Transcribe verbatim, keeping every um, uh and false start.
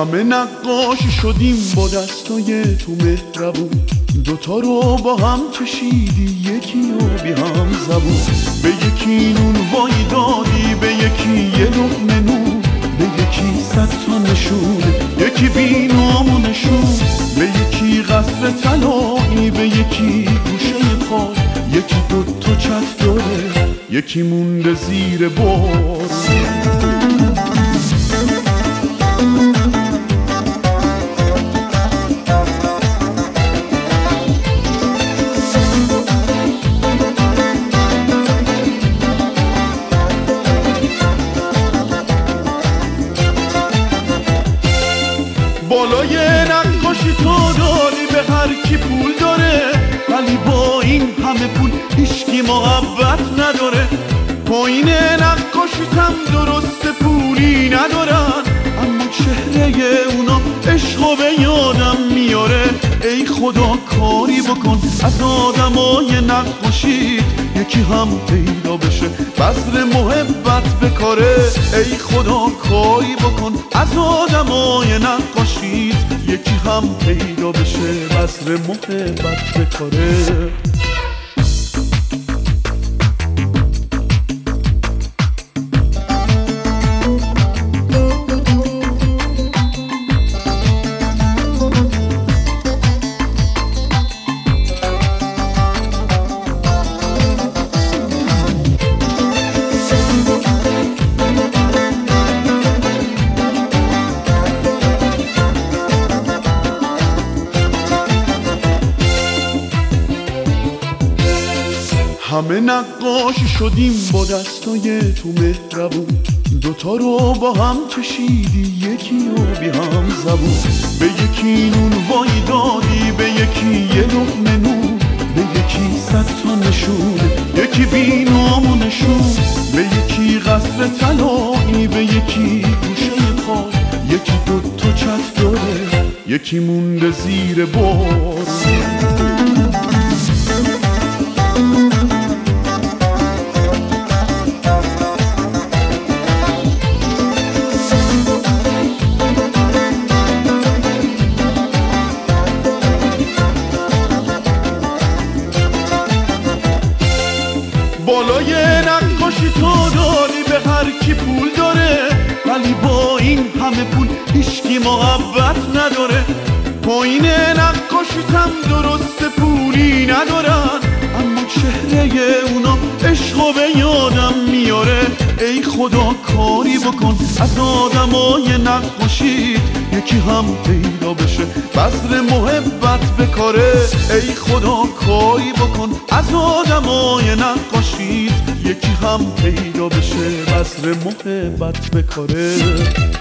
همه نقاشی شدیم با دستای تو مهربون، دوتا رو با هم کشیدی یکی رو بی هم زبون. به یکی نون وای دادی، به یکی یه لقمه نون، به یکی صد تا نشونه، یکی بی نام و نشون. به یکی قصر طلایی، به یکی گوشه پا، یکی دوتا چت داره، یکی مونده زیر بارون. بالای نقاشی تو داری به هر کی پول داره، ولی با این همه پول هیچکی محبت نداره. پایین نقاشیت هم درست پولی ندارن، اما چهره اونا عشقو به یادم میاره. ای خدا کاری بکن از آدمای نقاشیت، یکی هم پیدا بشه بذر محبت بکاره. ای خدا کاری بکن از آدمای نقاشیت، یکی هم پیدا بشه بذر محبت بکاره. همه نقاشی شدیم با دستای تو مهربون، دوتا رو با هم کشیدی یکی رو بی هم زبون. به یکی نون وای دادی، به یکی یه لقمه نون، به یکی صد تا نشونه، یکی بی نام و نشون. به یکی قصر طلایی، به یکی گوشه پا، یکی دوتا چت داره، یکی مونده زیر بارون. بالای نقاشی تو داری به هر کی پول داره، ولی با این همه پول هیچکی محبت نداره. پایین نقاشیت هم درست پولی ندارن، اما چهره اونا عشقو به یادم میاره. ای خدا کاری بکن از آدمای نقاشیت، یکی هم پیدا بشه بذر محبت بکاره. ای خدا کاری بکن از آدمای نقاشیت، یکی هم پیدا بشه بذر محبت بکاره.